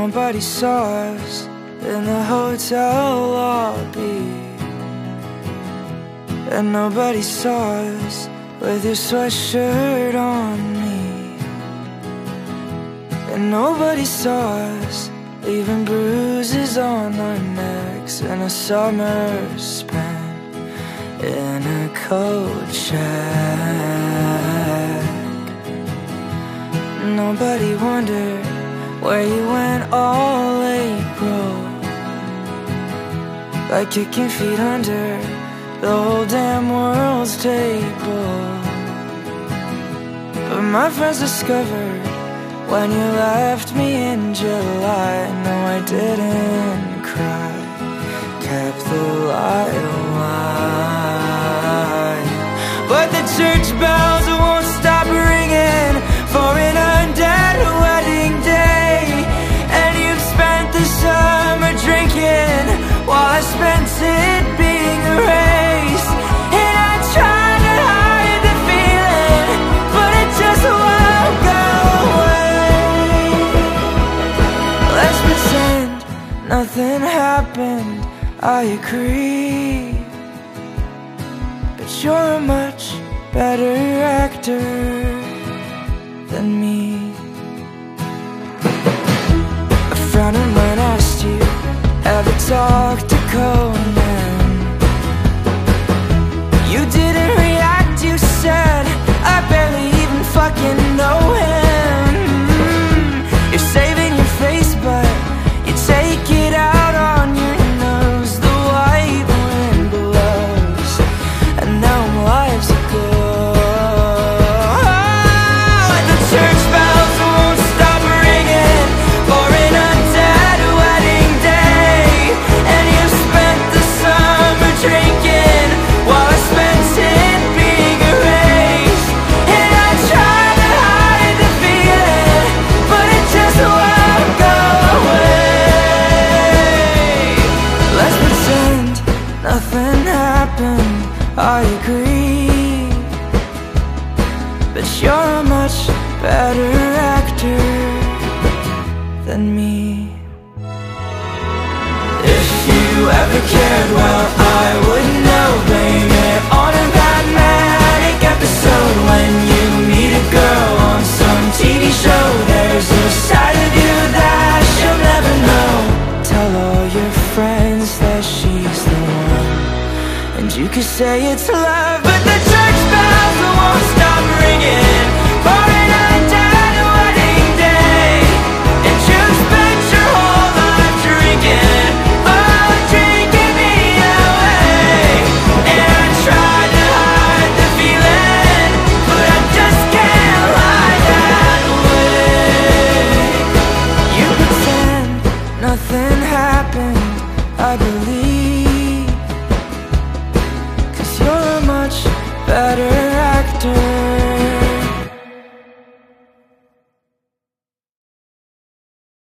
nobody saw us in the hotel lobby, and nobody saw us with your sweatshirt on me, and nobody saw us leaving bruises on our necks in a summer spent in a cold shack. Nobody wondered where you went all April, like kicking feet under the whole damn world's table. But my friends discovered when you left me in July, no, I didn't cry, kept the light alive. But the church bells won't stop ringing for an undead wedding day, and you've spent the summer drinking while I spent it being erased. And I tried to hide the feeling, but it just won't go away. Let's pretend nothing happened, I agree, but you're a much better actor than me. A friend of mine asked you, ever talk to Conan? You didn't react, you said, I barely even fucking know him. You're saving your face, but you take it out on your nose. The white wind blows, and now I'm lives ago. And the church bells won't stop ringing for an undead wedding day, and you spent the summer drinking while I spent it being erased. And I tried to hide the feeling, but it just won't go away. Let's pretend nothing happened, I agree, but you're a much better actor than me. If you ever cared, well, I would know. Blame it on a bad manic episode when you meet a girl on some TV show. There's a side of you that she'll never know. Tell all your friends that she's the one, and you could say it's love, but the church bells won't stop ringing for an undead wedding day. And you spent your whole life drinking, oh, drinking me away. And I tried to hide the feeling, but I just can't lie that way. You pretend nothing happened, I believe,